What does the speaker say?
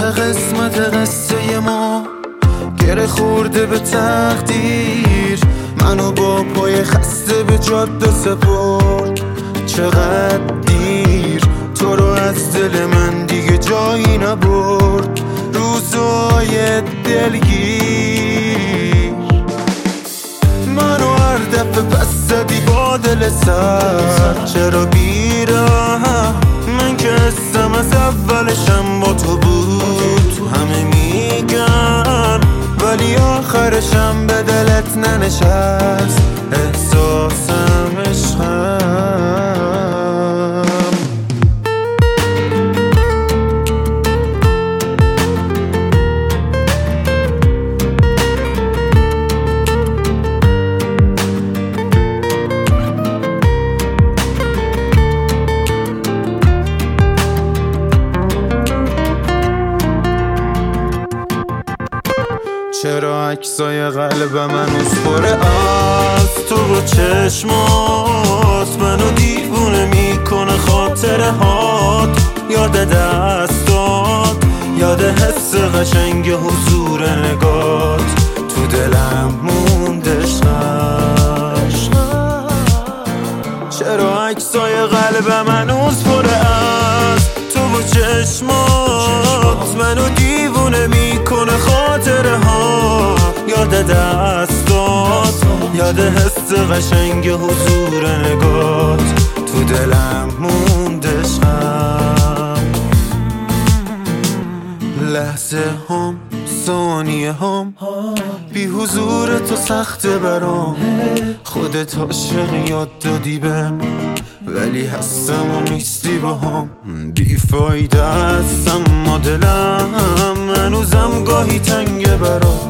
قسمت قصه ما گره خورده به تقدیر، منو با پای خسته به جاده سپرد. چقدر دیر تو رو از دل من دیگه جایی نبرد. روزای دلگیر منو هر دفعه پس زدی با دل سر. چرا بیرم من که حسم از اولشم با تو بود. همه میگن ولی آخرشم به دلت ننشست. احساسم عشقم. چرا عکسای قلب من پره از تو رو چشمات؟ منو دیوونه میکنه خاطره هات. یاد دستات، یاد حس قشنگ حضور نگات تو دلم مونده عشقم. چرا عکسای قلب من پره از تو و چشمات؟ منو دیوونه میکنه خاطره ها. یاد دستات، یاد حس قشنگ حضور نگات تو دلم مونده عشقم. لحظه هم ثانیه هم بی حضور تو سخته برام. خودت عاشق یاد دادی بهم ولی هستم و نیستی با هم. بیفایده هستم اما دلم هنوزم گاهی تنگه برام.